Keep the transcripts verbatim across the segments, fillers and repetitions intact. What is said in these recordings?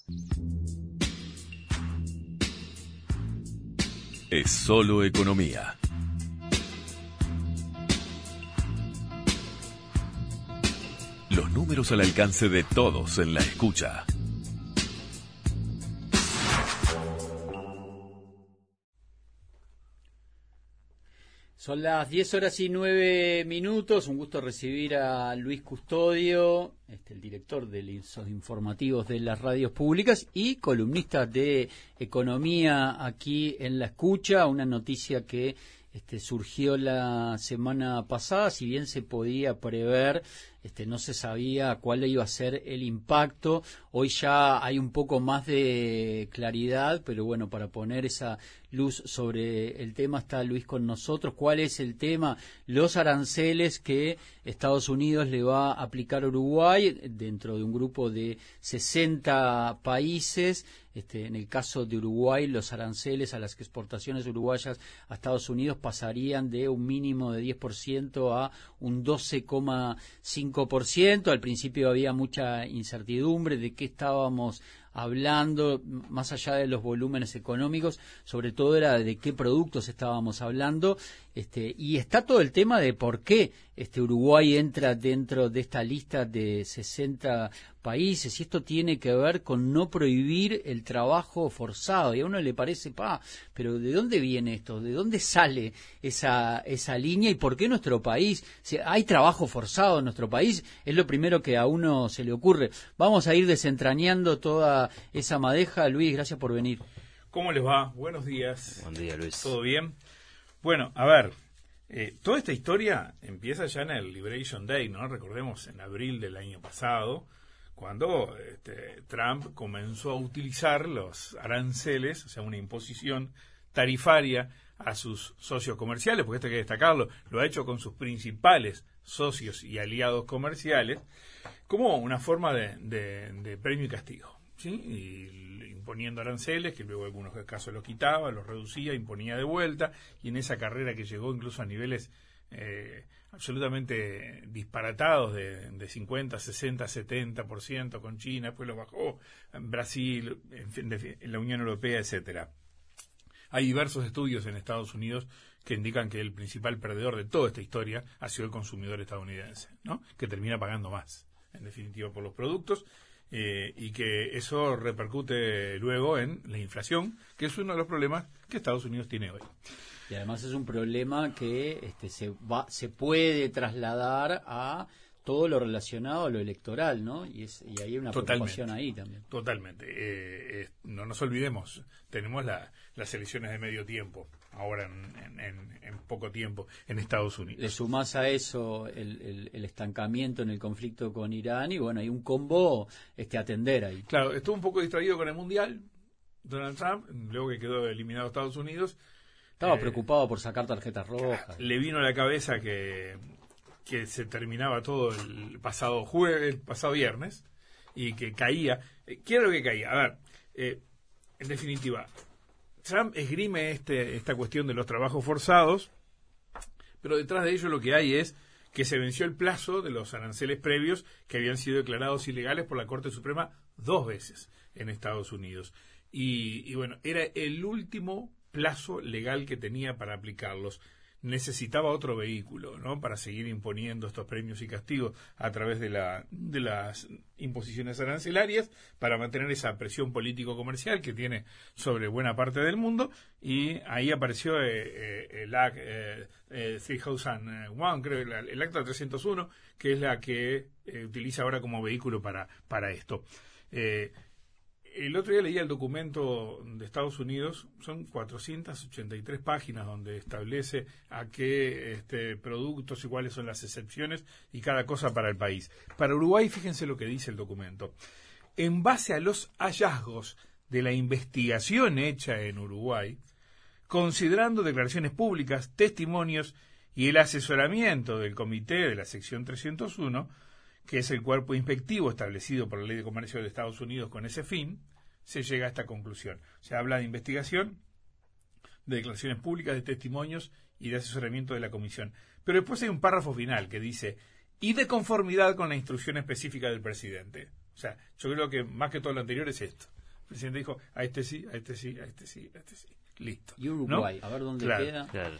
Es solo economía. Los números al alcance de todos en la escucha. Son las diez horas y nueve minutos. Un gusto recibir a Luis Custodio, este, el director de los informativos de las radios públicas y columnista de economía aquí en La Escucha. Una noticia que este, surgió la semana pasada, si bien se podía prever, este, no se sabía cuál iba a ser el impacto. Hoy ya hay un poco más de claridad, pero bueno, para poner esa luz sobre el tema está Luis con nosotros. ¿Cuál es el tema? Los aranceles que Estados Unidos le va a aplicar a Uruguay dentro de un grupo de sesenta países. Este, en el caso de Uruguay, los aranceles a las exportaciones uruguayas a Estados Unidos pasarían de un mínimo de diez por ciento a un doce coma cinco por ciento. Al principio había mucha incertidumbre de qué estábamos hablando, más allá de los volúmenes económicos, sobre todo era de qué productos estábamos hablando, este, y está todo el tema de por qué este Uruguay entra dentro de esta lista de sesenta países, y esto tiene que ver con no prohibir el trabajo forzado, y a uno le parece, pa, pero ¿de dónde viene esto? ¿De dónde sale esa, esa línea? ¿Y por qué nuestro país? Si hay trabajo forzado en nuestro país, es lo primero que a uno se le ocurre. Vamos a ir desentrañando toda esa madeja. Luis, gracias por venir. ¿Cómo les va? Buenos días. Buen día, Luis. ¿Todo bien? Bueno, a ver, eh, toda esta historia empieza ya en el Liberation Day, ¿no? Recordemos, en abril del año pasado, cuando este, Trump comenzó a utilizar los aranceles, o sea, una imposición tarifaria a sus socios comerciales, porque esto hay que destacarlo, lo ha hecho con sus principales socios y aliados comerciales, como una forma de, de, de premio y castigo, ¿sí? Y imponiendo aranceles, que luego en algunos casos los quitaba, los reducía, imponía de vuelta, y en esa carrera que llegó incluso a niveles eh, absolutamente disparatados de, de cincuenta, sesenta, setenta por ciento con China, después lo bajó en Brasil, en, fin, de, en la Unión Europea, etcétera. Hay diversos estudios en Estados Unidos que indican que el principal perdedor de toda esta historia ha sido el consumidor estadounidense, ¿no? Que termina pagando más, en definitiva, por los productos, eh, y que eso repercute luego en la inflación, que es uno de los problemas que Estados Unidos tiene hoy. Y además es un problema que este, se va, se puede trasladar a todo lo relacionado a lo electoral, ¿no? Y, es, y hay una preocupación ahí también. Totalmente. Eh, eh, no nos olvidemos, tenemos la, las elecciones de medio tiempo, ahora en, en, en poco tiempo, en Estados Unidos. Le sumás a eso el, el, el estancamiento en el conflicto con Irán y bueno, hay un combo este, a atender ahí. Claro, estuvo un poco distraído con el Mundial, Donald Trump, luego que quedó eliminado Estados Unidos. Estaba eh, preocupado por sacar tarjetas rojas. Le vino a la cabeza que... que se terminaba todo el pasado jueves, el pasado viernes, y que caía. Eh, ¿Qué era lo que caía? A ver, eh, en definitiva, Trump esgrime este, esta cuestión de los trabajos forzados, pero detrás de ello lo que hay es que se venció el plazo de los aranceles previos que habían sido declarados ilegales por la Corte Suprema dos veces en Estados Unidos. Y, y bueno, era el último plazo legal que tenía para aplicarlos. Necesitaba otro vehículo, ¿no? Para seguir imponiendo estos premios y castigos a través de la de las imposiciones arancelarias, para mantener esa presión político-comercial que tiene sobre buena parte del mundo, y ahí apareció eh, eh, el Act eh, eh, trescientos uno, creo, el, el Acta trescientos uno, que es la que eh, utiliza ahora como vehículo para, para esto. Eh, El otro día leía el documento de Estados Unidos, son cuatrocientas ochenta y tres páginas donde establece a qué este, productos y cuáles son las excepciones y cada cosa para el país. Para Uruguay, fíjense lo que dice el documento. En base a los hallazgos de la investigación hecha en Uruguay, considerando declaraciones públicas, testimonios y el asesoramiento del comité de la sección trescientos uno, que es el cuerpo inspectivo establecido por la Ley de Comercio de Estados Unidos con ese fin, se llega a esta conclusión. Se habla de investigación, de declaraciones públicas, de testimonios y de asesoramiento de la comisión. Pero después hay un párrafo final que dice, y de conformidad con la instrucción específica del presidente. O sea, yo creo que más que todo lo anterior es esto. El presidente dijo, a este sí, a este sí, a este sí, a este sí. Listo. Y Uruguay, ¿no? a ver dónde claro. queda. Claro.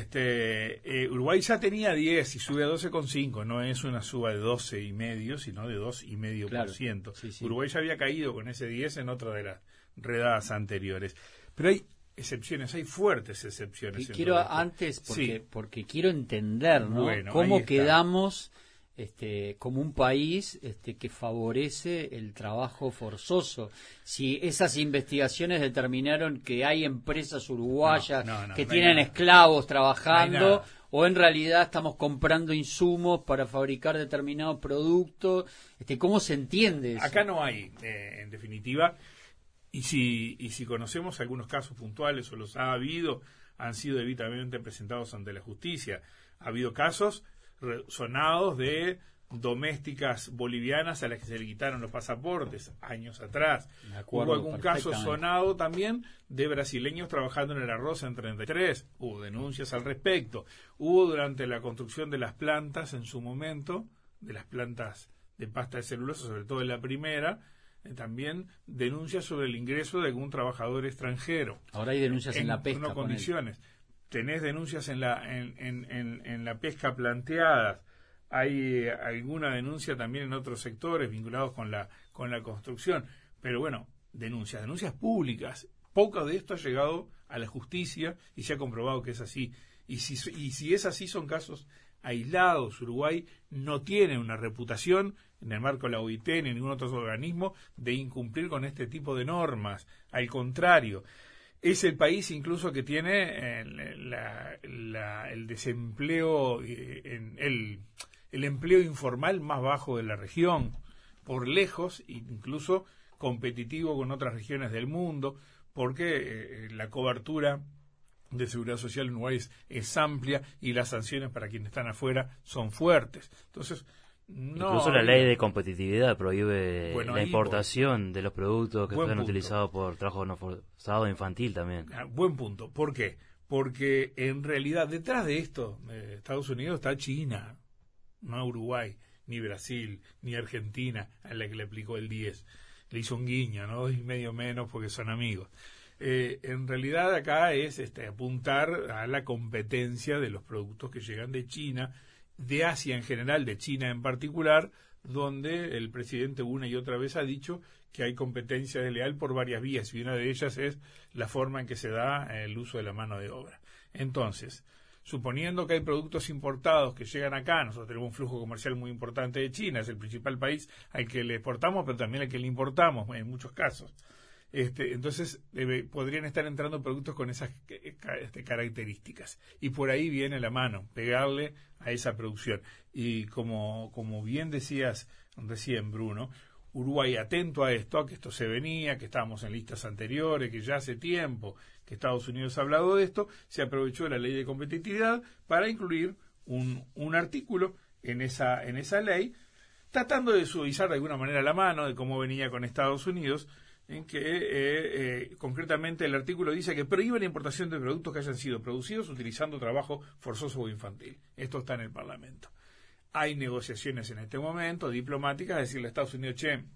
Este, eh, Uruguay ya tenía diez y sube a doce coma cinco. No es una suba de doce y medio, sino de dos y medio por ciento. Sí, sí. Uruguay ya había caído con ese diez en otra de las redadas anteriores. Pero hay excepciones, hay fuertes excepciones. Y en quiero todo esto. antes, porque, Sí. porque quiero entender, ¿no? Bueno, cómo ahí está. quedamos este, como un país este, que favorece el trabajo forzoso. Si esas investigaciones determinaron que hay empresas uruguayas No, no, no, que no hay tienen nada. esclavos No trabajando, hay nada. o en realidad estamos comprando insumos para fabricar determinados productos, este, ¿cómo se entiende eso? Acá no hay, eh, en definitiva, y si, y si conocemos algunos casos puntuales o los ha habido, han sido debidamente presentados ante la justicia. Ha habido casos re- sonados de domésticas bolivianas a las que se le quitaron los pasaportes años atrás. Me acuerdo Hubo algún caso perfectamente. sonado también de brasileños trabajando en el arroz en treinta y tres. Hubo denuncias al respecto. Hubo durante la construcción de las plantas en su momento, de las plantas de pasta de celulosa, sobre todo en la primera, eh, también denuncias sobre el ingreso de algún trabajador extranjero. Ahora hay denuncias en, la pesca. no con el- condiciones. Tenés denuncias en la en, en, en, en la pesca planteadas. Hay eh, alguna denuncia también en otros sectores vinculados con la con la construcción. Pero bueno, denuncias, denuncias públicas. Poco de esto ha llegado a la justicia y se ha comprobado que es así. Y si, y si es así, son casos aislados. Uruguay no tiene una reputación en el marco de la O I T ni en ningún otro organismo de incumplir con este tipo de normas. Al contrario, es el país incluso que tiene eh, la, la, el desempleo, eh, en el, el empleo informal más bajo de la región, por lejos, incluso competitivo con otras regiones del mundo, porque eh, la cobertura de seguridad social en Uruguay es, es amplia y las sanciones para quienes están afuera son fuertes. Entonces, no Incluso la ley de competitividad prohíbe Bueno, la ahí, importación de los productos que Buen fueron punto. utilizados por trabajo no forzado infantil también. Ah, buen punto. ¿Por qué? Porque en realidad detrás de esto, eh, Estados Unidos está China, no Uruguay, ni Brasil, ni Argentina, a la que le aplicó el diez. Le hizo un guiño, ¿no? Y medio menos porque son amigos. Eh, en realidad acá es este, apuntar a la competencia de los productos que llegan de China, de Asia en general, de China en particular, donde el presidente una y otra vez ha dicho que hay competencia desleal por varias vías y una de ellas es la forma en que se da el uso de la mano de obra. Entonces, suponiendo que hay productos importados que llegan acá, nosotros tenemos un flujo comercial muy importante de China, es el principal país al que le exportamos, pero también al que le importamos en muchos casos. Este, entonces debe, podrían estar entrando productos con esas este, características y por ahí viene la mano, pegarle a esa producción. Y como, como bien decías recién, Bruno, Uruguay atento a esto, a que esto se venía, que estábamos en listas anteriores, que ya hace tiempo que Estados Unidos ha hablado de esto, se aprovechó de la ley de competitividad para incluir un, un artículo en esa, en esa ley, tratando de suavizar de alguna manera la mano de cómo venía con Estados Unidos, en que eh, eh, concretamente el artículo dice que prohíbe la importación de productos que hayan sido producidos utilizando trabajo forzoso o infantil. Esto está en el Parlamento. Hay negociaciones en este momento, diplomáticas, decirle a Estados Unidos, che,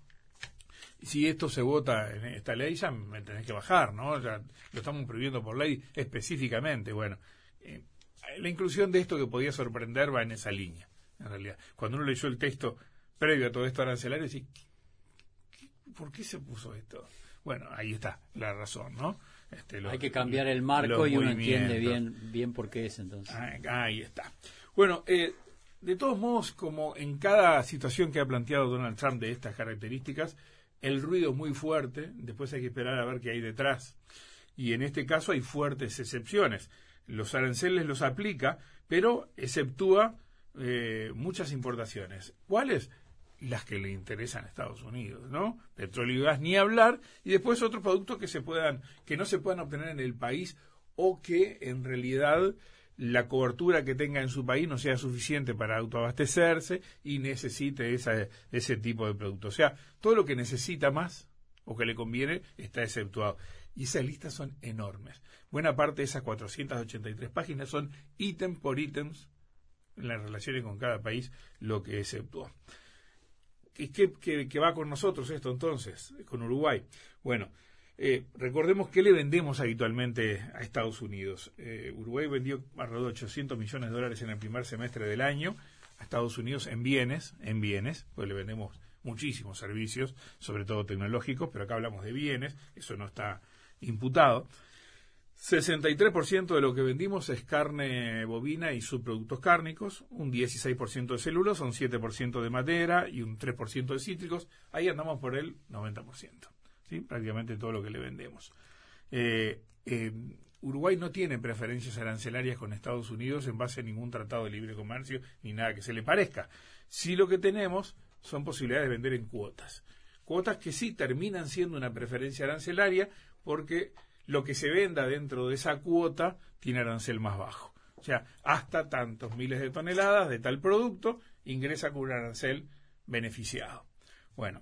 si esto se vota en esta ley, ya me tenés que bajar, ¿no? Ya lo estamos prohibiendo por ley específicamente. Bueno, eh, la inclusión de esto que podía sorprender va en esa línea, en realidad. Cuando uno leyó el texto previo a todo esto arancelario, decís, ¿por qué se puso esto? Bueno, ahí está la razón, ¿no? Este, los, Hay que cambiar el marco y uno entiende bien, bien por qué es entonces. Ah, ahí está. Bueno, eh, de todos modos, como en cada situación que ha planteado Donald Trump de estas características, el ruido es muy fuerte, después hay que esperar a ver qué hay detrás. Y en este caso hay fuertes excepciones. Los aranceles los aplica, pero exceptúa eh, muchas importaciones. ¿Cuáles? Las que le interesan a Estados Unidos, ¿no? Petróleo y gas ni hablar, y después otros productos que se puedan, que no se puedan obtener en el país o que en realidad la cobertura que tenga en su país no sea suficiente para autoabastecerse y necesite esa, ese tipo de productos. O sea, todo lo que necesita más o que le conviene está exceptuado. Y esas listas son enormes. Buena parte de esas cuatrocientas ochenta y tres páginas son ítem por ítems en las relaciones con cada país, lo que exceptuó. ¿qué, qué, qué, qué va con nosotros esto entonces, con Uruguay? Bueno, eh, recordemos que le vendemos habitualmente a Estados Unidos. Eh, Uruguay vendió alrededor de ochocientos millones de dólares en el primer semestre del año a Estados Unidos en bienes, en bienes, pues le vendemos muchísimos servicios, sobre todo tecnológicos, pero acá hablamos de bienes, eso no está imputado. sesenta y tres por ciento de lo que vendimos es carne bovina y subproductos cárnicos, un dieciséis por ciento de celulosa, un siete por ciento de madera y un tres por ciento de cítricos. Ahí andamos por el noventa por ciento, ¿sí? Prácticamente todo lo que le vendemos. Eh, eh, Uruguay no tiene preferencias arancelarias con Estados Unidos en base a ningún tratado de libre comercio ni nada que se le parezca. Sí, lo que tenemos son posibilidades de vender en cuotas. Cuotas que sí terminan siendo una preferencia arancelaria porque lo que se venda dentro de esa cuota tiene arancel más bajo. O sea, hasta tantos miles de toneladas de tal producto ingresa con un arancel beneficiado. Bueno,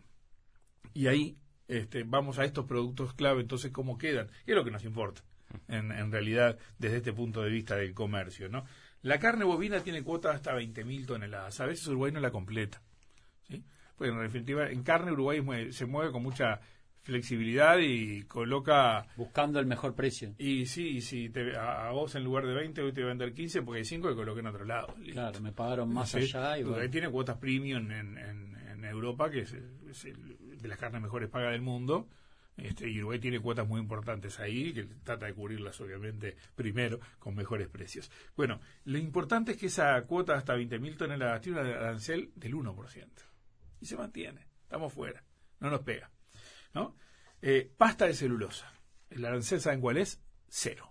y ahí este, vamos a estos productos clave, entonces, ¿cómo quedan? ¿Qué es lo que nos importa, en, en realidad, desde este punto de vista del comercio, ¿no? La carne bovina tiene cuota hasta veinte mil toneladas. A veces Uruguay no la completa, ¿sí? Pues en definitiva, en carne Uruguay mueve, se mueve con mucha flexibilidad y coloca... Buscando el mejor precio. Y sí, y si te, a, a vos en lugar de veinte, hoy te voy a vender quince porque hay cinco que coloqué en otro lado. Claro, me pagaron más ¿Sí? allá. Y Uruguay bueno. tiene cuotas premium en, en, en Europa, que es, es el, de las carnes mejores pagas del mundo. Este, y Uruguay tiene cuotas muy importantes ahí, que trata de cubrirlas obviamente primero con mejores precios. Bueno, lo importante es que esa cuota hasta veinte mil toneladas tiene un arancel del uno por ciento. Y se mantiene. Estamos fuera. No nos pega, ¿no? Eh, pasta de celulosa. El arancel, ¿saben cuál es? Cero.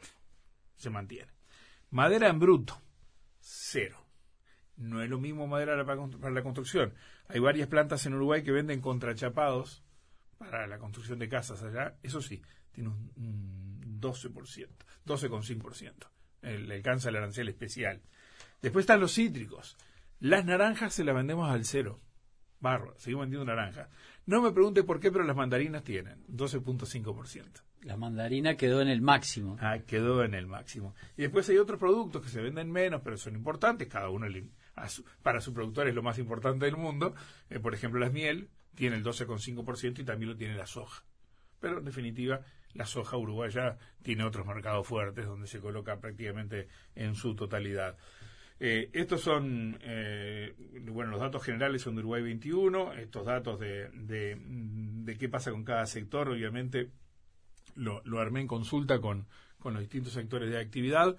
Se mantiene. Madera en bruto. Cero. No es lo mismo madera para la construcción. Hay varias plantas en Uruguay que venden contrachapados para la construcción de casas allá. Eso sí, tiene un, un doce por ciento, doce coma cinco por ciento. Le alcanza el arancel especial. Después están los cítricos. Las naranjas se las vendemos al cero. Barro, seguimos vendiendo naranjas. No me pregunte por qué, pero las mandarinas tienen doce coma cinco por ciento. La mandarina quedó en el máximo. Ah, quedó en el máximo. Y después hay otros productos que se venden menos, pero son importantes. Cada uno le, a su, para su productor es lo más importante del mundo. Eh, por ejemplo, la miel tiene el doce coma cinco por ciento y también lo tiene la soja. Pero en definitiva, la soja uruguaya tiene otros mercados fuertes donde se coloca prácticamente en su totalidad. Eh, estos son, eh, bueno, los datos generales son de Uruguay veintiuno, estos datos de, de, de qué pasa con cada sector, obviamente lo, lo armé en consulta con, con los distintos sectores de actividad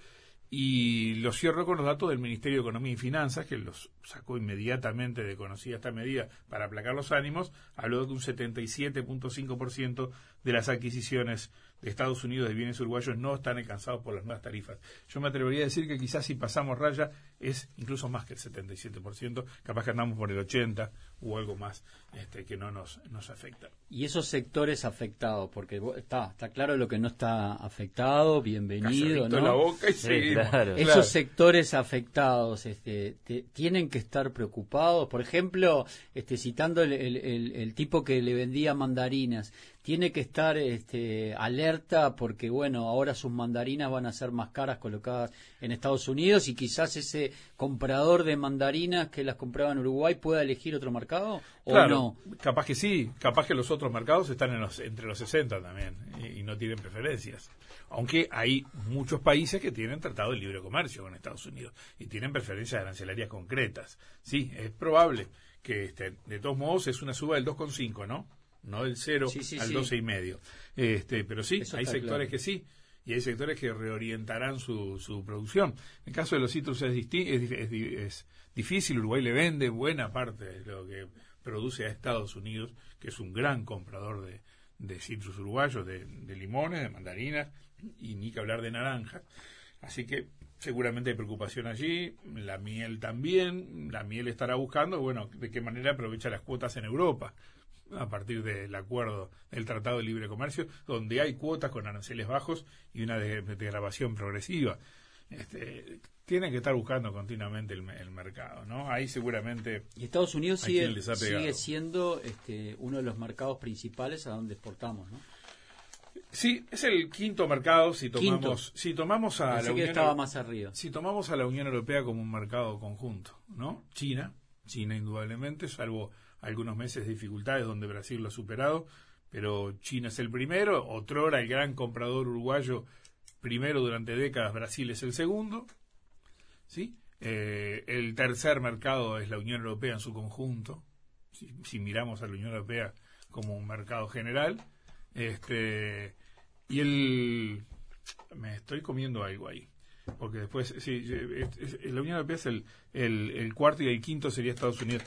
y lo cierro con los datos del Ministerio de Economía y Finanzas, que los sacó inmediatamente de conocida esta medida para aplacar los ánimos. Habló de que un setenta y siete coma cinco por ciento de las adquisiciones de Estados Unidos de bienes uruguayos no están alcanzados por las nuevas tarifas. Yo me atrevería a decir que quizás si pasamos raya es incluso más que el setenta y siete por ciento, capaz que andamos por el ochenta por ciento o algo más este, que no nos, nos afecta. Y esos sectores afectados, porque está está claro lo que no está afectado, bienvenido, ¿no? En la boca y Sí, seguimos. claro. Esos Claro. sectores afectados este, te- tienen que estar preocupados. Por ejemplo, este, citando el, el- el- el tipo que le vendía mandarinas, tiene que estar este, alerta porque, bueno, ahora sus mandarinas van a ser más caras colocadas en Estados Unidos y quizás ese comprador de mandarinas que las compraba en Uruguay pueda elegir otro mercado o Claro, no. capaz que sí, capaz que los otros mercados están en los, entre los sesenta también y, y no tienen preferencias. Aunque hay muchos países que tienen tratado de libre comercio con Estados Unidos y tienen preferencias arancelarias concretas. Sí, es probable que este, de todos modos es una suba del dos coma cinco, ¿no? No del cero Sí, sí, al sí. doce y medio. Este, pero sí, Eso hay está sectores claro. que sí. Y hay sectores que reorientarán su, su producción. En el caso de los cítricos es, disti- es, dif- es di- es difícil. Uruguay le vende buena parte de lo que produce a Estados Unidos, que es un gran comprador de, de cítricos uruguayos, de, de limones, de mandarinas, y ni que hablar de naranjas. Así que seguramente hay preocupación allí. La miel también. La miel estará buscando, bueno, de qué manera aprovecha las cuotas en Europa a partir del acuerdo del Tratado de Libre Comercio, donde hay cuotas con aranceles bajos y una de- desgravación progresiva. Este, tienen que estar buscando continuamente el, me- el mercado, ¿no? Ahí seguramente Y Estados Unidos ¿A sigue, quién les ha pegado? sigue siendo este, uno de los mercados principales a donde exportamos, ¿no? sí, es el quinto mercado si tomamos Quinto. si tomamos a Pensé la que Unión estaba Euro- más arriba. si tomamos a la Unión Europea como un mercado conjunto, ¿no? China, China indudablemente, salvo algunos meses de dificultades donde Brasil lo ha superado, pero China es el primero, otrora el gran comprador uruguayo, primero durante décadas, Brasil es el segundo, ¿sí? Eh, el tercer mercado es la Unión Europea en su conjunto, si, si miramos a la Unión Europea como un mercado general, este y el me estoy comiendo algo ahí, porque después sí, es, es, la Unión Europea es el, el, el cuarto y el quinto sería Estados Unidos.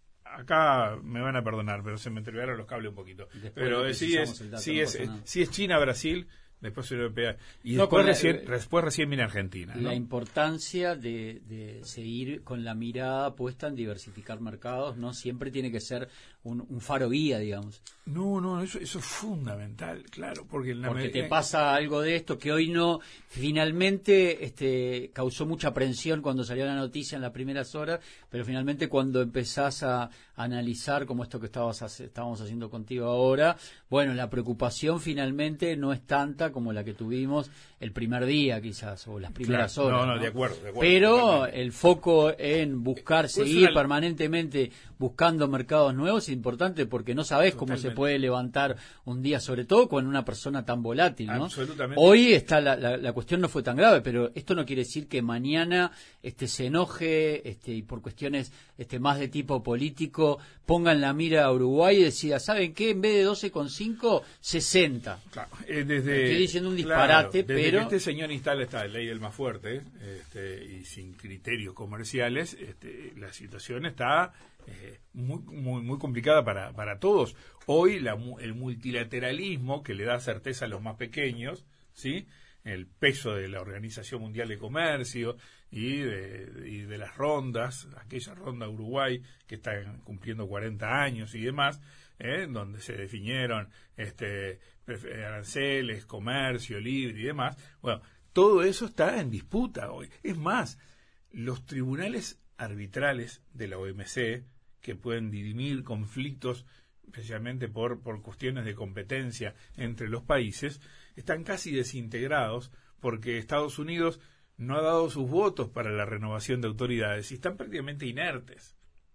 Acá me van a perdonar, pero se me entregaron los cables un poquito. Después pero sí es, dato, sí no es, sí es China, Brasil, después Europea y no, después, la, recién, después recién viene Argentina, ¿no? La importancia de, de seguir con la mirada puesta en diversificar mercados, no siempre tiene que ser un, un faro guía, digamos. No, no, eso, eso es fundamental, claro, porque, en la porque medida... te pasa algo de esto que hoy no, finalmente este, causó mucha aprensión cuando salió la noticia en las primeras horas, pero finalmente cuando empezás a analizar como esto que estabas, estábamos haciendo contigo ahora, bueno, la preocupación finalmente no es tanta como la que tuvimos el primer día quizás, o las primeras claro, horas. No, no, ¿no? de acuerdo, de acuerdo. Pero totalmente. El foco en buscar, Pues seguir una... permanentemente buscando mercados nuevos es importante porque no sabes cómo se puede levantar un día, sobre todo con una persona tan volátil, ¿no? Absolutamente. Hoy está la, la, la cuestión no fue tan grave, pero esto no quiere decir que mañana este se enoje este y por cuestiones este más de tipo político pongan la mira a Uruguay y decida, ¿saben qué? En vez de doce coma cinco, sesenta. Claro, eh, desde, Estoy diciendo un disparate, claro, desde pero... que este señor instala esta ley del más fuerte este, y sin criterios comerciales, este, la situación está eh, muy, muy, muy complicada para, para todos. Hoy la, el multilateralismo que le da certeza a los más pequeños, ¿sí? El peso de la Organización Mundial de Comercio y de, y de las rondas, aquella ronda Uruguay que está cumpliendo cuarenta años y demás, ¿eh? Donde se definieron este, aranceles, comercio libre y demás. Bueno, todo eso está en disputa hoy. Es más, los tribunales arbitrales de la O M C, que pueden dirimir conflictos especialmente por, por cuestiones de competencia entre los países, están casi desintegrados porque Estados Unidos no ha dado sus votos para la renovación de autoridades y están prácticamente inertes.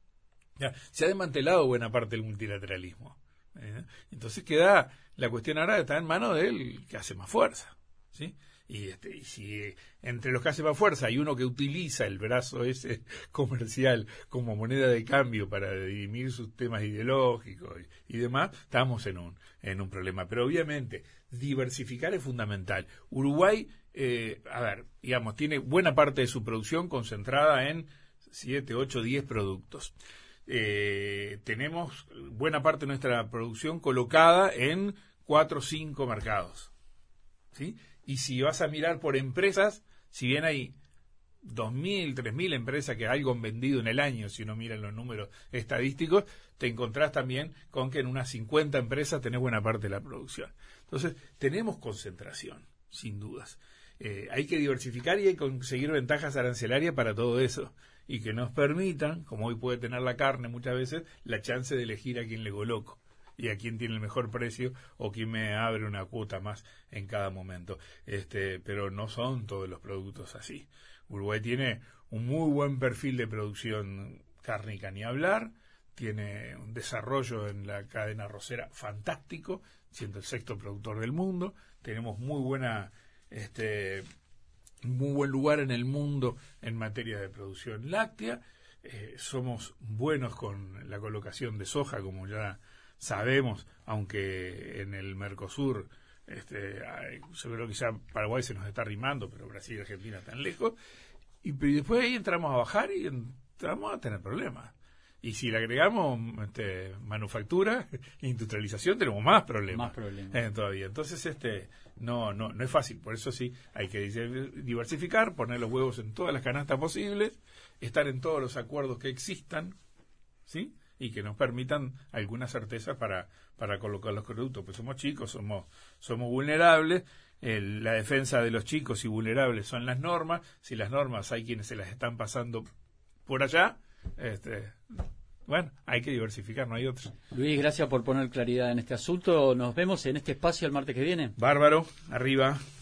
Ya, se ha desmantelado buena parte del multilateralismo. ¿eh? Entonces queda la cuestión ahora está en manos del que hace más fuerza, ¿sí? Y, este, y si eh, entre los que hace más fuerza hay uno que utiliza el brazo ese comercial como moneda de cambio para dirimir sus temas ideológicos y, y demás, estamos en un, en un problema. Pero obviamente diversificar es fundamental. Uruguay, eh, a ver, digamos, tiene buena parte de su producción concentrada en siete, ocho, diez productos. Eh, tenemos buena parte de nuestra producción colocada en cuatro o cinco mercados, ¿sí? Y si vas a mirar por empresas, si bien hay dos mil, tres mil empresas que algo han vendido en el año, si uno mira los números estadísticos, te encontrás también con que en unas cincuenta empresas tenés buena parte de la producción. Entonces, tenemos concentración, sin dudas. Eh, hay que diversificar y hay que conseguir ventajas arancelarias para todo eso. Y que nos permitan, como hoy puede tener la carne muchas veces, la chance de elegir a quién le coloco y a quién tiene el mejor precio o quién me abre una cuota más en cada momento. Este, pero no son todos los productos así. Uruguay tiene un muy buen perfil de producción cárnica, ni hablar, tiene un desarrollo en la cadena arrocera fantástico, siendo el sexto productor del mundo, tenemos muy buena este muy buen lugar en el mundo en materia de producción láctea, eh, somos buenos con la colocación de soja, como ya sabemos, aunque en el Mercosur este, hay, yo creo que ya Paraguay se nos está arrimando, pero Brasil y Argentina están lejos, y, y después ahí entramos a bajar y entramos a tener problemas. Y si le agregamos este, manufactura, industrialización, tenemos más problemas, más problemas. Eh, todavía. Entonces, este, no, no, no es fácil. Por eso sí, hay que diversificar, poner los huevos en todas las canastas posibles, estar en todos los acuerdos que existan, ¿sí? Y que nos permitan alguna certeza para, para colocar los productos. Pues somos chicos, somos, somos vulnerables. El, la defensa de los chicos y vulnerables son las normas. Si las normas hay quienes se las están pasando por allá, este, bueno, hay que diversificar, no hay otro. Luis, gracias por poner claridad en este asunto. Nos vemos en este espacio el martes que viene. Bárbaro, arriba.